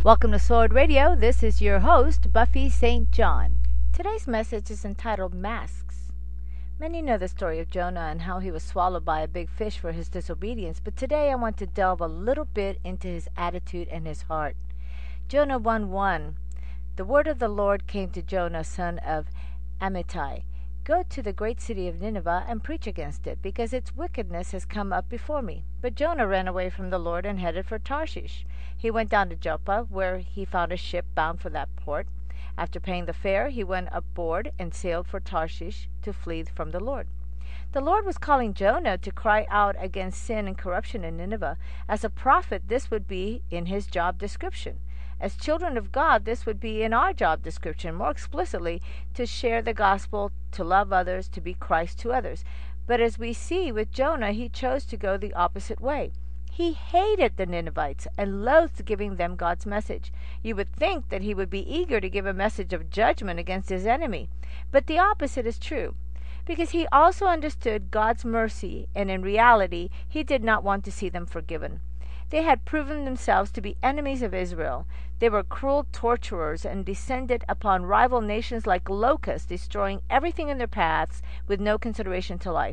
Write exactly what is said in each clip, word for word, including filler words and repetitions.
Welcome to Sword Radio. This is your host, Buffy Saint John. Today's message is entitled Masks. Many know the story of Jonah and how he was swallowed by a big fish for his disobedience, but today I want to delve a little bit into his attitude and his heart. Jonah one one. The word of the Lord came to Jonah, son of Amittai. Go to the great city of Nineveh and preach against it, because its wickedness has come up before me. But Jonah ran away from the Lord and headed for Tarshish. He went down to Joppa, where he found a ship bound for that port. After paying the fare, he went aboard and sailed for Tarshish to flee from the Lord. The Lord was calling Jonah to cry out against sin and corruption in Nineveh. As a prophet, this would be in his job description. As children of God, this would be in our job description, more explicitly, to share the gospel, to love others, to be Christ to others. But as we see with Jonah, he chose to go the opposite way. He hated the Ninevites and loathed giving them God's message. You would think that he would be eager to give a message of judgment against his enemy. But the opposite is true, because he also understood God's mercy, and in reality, he did not want to see them forgiven. They had proven themselves to be enemies of Israel. They were cruel torturers and descended upon rival nations like locusts, destroying everything in their paths with no consideration to life.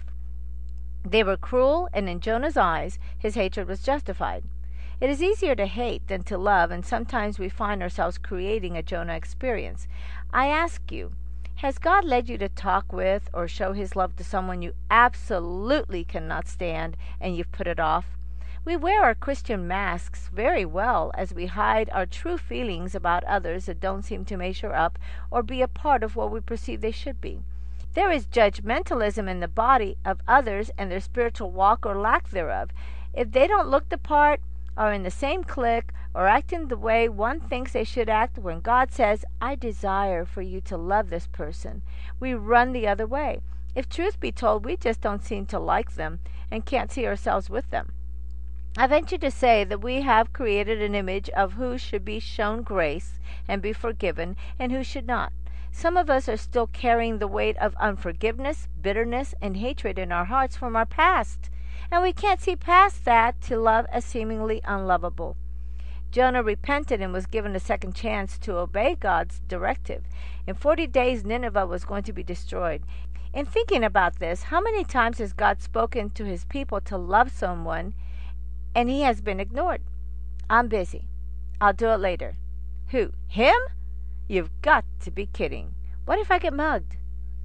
They were cruel, and in Jonah's eyes, his hatred was justified. It is easier to hate than to love, and sometimes we find ourselves creating a Jonah experience. I ask you, has God led you to talk with or show his love to someone you absolutely cannot stand and you've put it off? We wear our Christian masks very well as we hide our true feelings about others that don't seem to measure up or be a part of what we perceive they should be. There is judgmentalism in the body of others and their spiritual walk or lack thereof. If they don't look the part, are in the same clique, or acting the way one thinks they should act, when God says, I desire for you to love this person, we run the other way. If truth be told, we just don't seem to like them and can't see ourselves with them. I venture to say that we have created an image of who should be shown grace and be forgiven and who should not. Some of us are still carrying the weight of unforgiveness, bitterness, and hatred in our hearts from our past, and we can't see past that to love as seemingly unlovable. Jonah repented and was given a second chance to obey God's directive. In forty days, Nineveh was going to be destroyed. In thinking about this, how many times has God spoken to his people to love someone, and he has been ignored? I'm busy. I'll do it later. Who? Him? You've got to be kidding. What if I get mugged?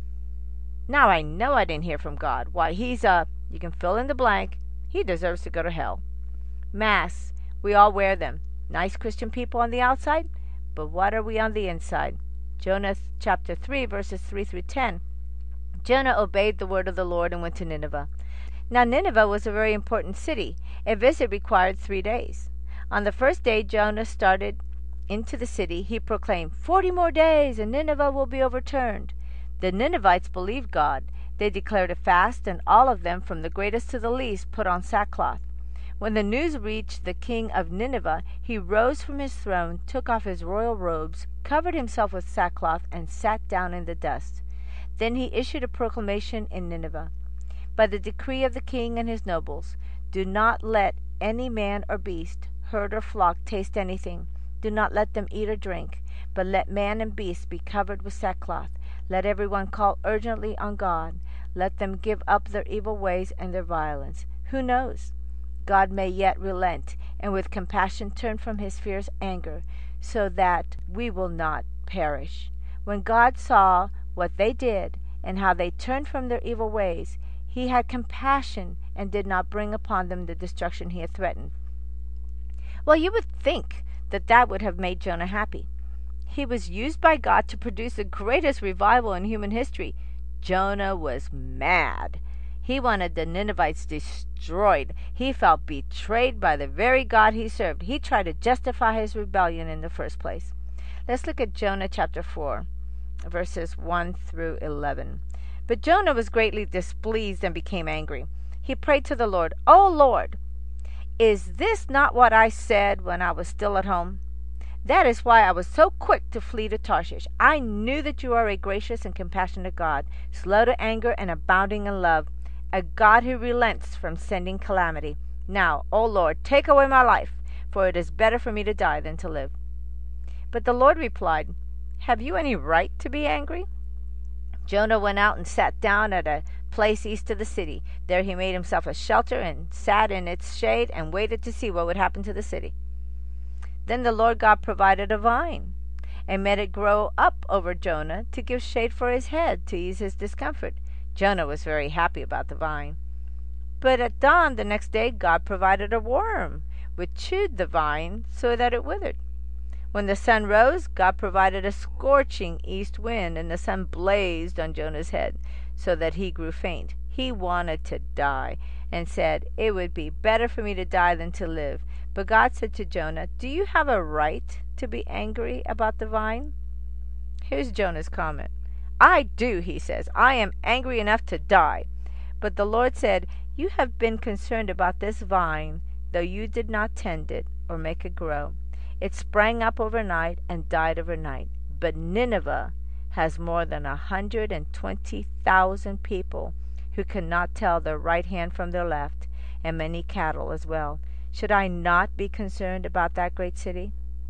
Now I know I didn't hear from God. Why, he's a... You can fill in the blank. He deserves to go to hell. Masks. We all wear them. Nice Christian people on the outside, but what are we on the inside? Jonah chapter three, verses three through ten. Jonah obeyed the word of the Lord and went to Nineveh. Now Nineveh was a very important city. A visit required three days. On the first day Jonah started into the city, he proclaimed, Forty more days, and Nineveh will be overturned. The Ninevites believed God. They declared a fast, and all of them, from the greatest to the least, put on sackcloth. When the news reached the king of Nineveh, he rose from his throne, took off his royal robes, covered himself with sackcloth, and sat down in the dust. Then he issued a proclamation in Nineveh. By the decree of the king and his nobles, do not let any man or beast, herd or flock taste anything. Do not let them eat or drink, but let man and beast be covered with sackcloth. Let everyone call urgently on God. Let them give up their evil ways and their violence. Who knows? God may yet relent, and with compassion turn from his fierce anger, so that we will not perish. When God saw what they did, and how they turned from their evil ways, he had compassion and did not bring upon them the destruction he had threatened. Well, you would think that that would have made Jonah happy. He was used by God to produce the greatest revival in human history. Jonah was mad. He wanted the Ninevites destroyed. He felt betrayed by the very God he served. He tried to justify his rebellion in the first place. Let's look at Jonah chapter four, verses one through eleven. But Jonah was greatly displeased and became angry. He prayed to the Lord, O Lord, is this not what I said when I was still at home? That is why I was so quick to flee to Tarshish. I knew that you are a gracious and compassionate God, slow to anger and abounding in love, a God who relents from sending calamity. Now, O Lord, take away my life, for it is better for me to die than to live. But the Lord replied, "Have you any right to be angry?" Jonah went out and sat down at a place east of the city. There he made himself a shelter and sat in its shade and waited to see what would happen to the city. Then the Lord God provided a vine and made it grow up over Jonah to give shade for his head to ease his discomfort. Jonah was very happy about the vine. But at dawn the next day God provided a worm which chewed the vine so that it withered. When the sun rose, God provided a scorching east wind, and the sun blazed on Jonah's head so that he grew faint. He wanted to die and said, "It would be better for me to die than to live." But God said to Jonah, "Do you have a right to be angry about the vine?" Here's Jonah's comment. "I do," he says. "I am angry enough to die." But the Lord said, "You have been concerned about this vine, though you did not tend it or make it grow. It sprang up overnight and died overnight. But Nineveh has more than a hundred and twenty thousand people who cannot tell their right hand from their left, and many cattle as well. Should I not be concerned about that great city?"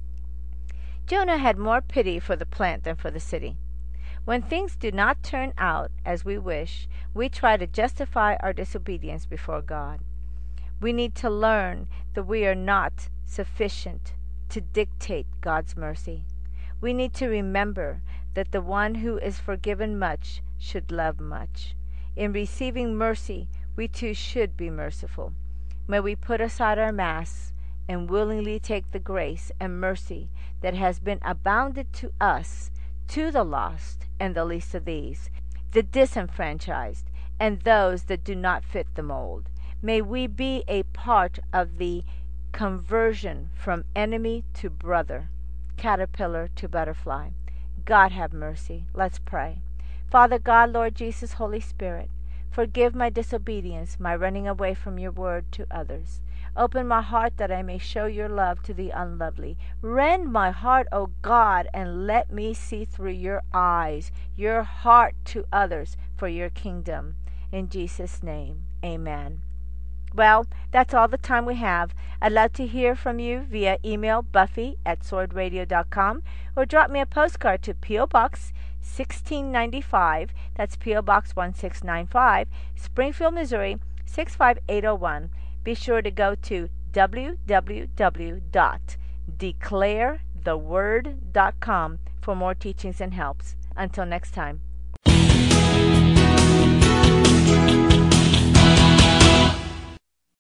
Jonah had more pity for the plant than for the city. When things do not turn out as we wish, we try to justify our disobedience before God. We need to learn that we are not sufficient to dictate God's mercy. We need to remember that the one who is forgiven much should love much. In receiving mercy, we too should be merciful. May we put aside our masks and willingly take the grace and mercy that has been abounded to us, to the lost and the least of these, the disenfranchised, and those that do not fit the mold. May we be a part of the conversion from enemy to brother, caterpillar to butterfly. God have mercy. Let's pray. Father God, Lord Jesus, Holy Spirit, forgive my disobedience, my running away from your word to others. Open my heart that I may show your love to the unlovely. Rend my heart, O God, and let me see through your eyes, your heart to others for your kingdom. In Jesus' name, amen. Well, that's all the time we have. I'd love to hear from you via email, buffy at sword radio dot com, or drop me a postcard to P O. Box sixteen ninety-five, that's P O. Box one six nine five, Springfield, Missouri six five eight oh one. Be sure to go to w w w dot declare the word dot com for more teachings and helps. Until next time.